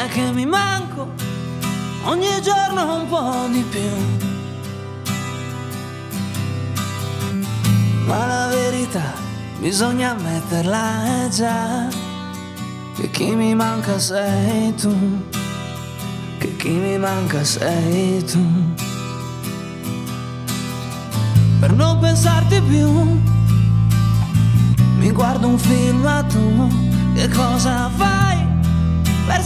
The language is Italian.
è che mi manco ogni giorno un po' di più. Ma la verità bisogna ammetterla, è già che chi mi manca sei tu, che chi mi manca sei tu. Per non pensarti più mi guardo un film, ma tu che cosa fai?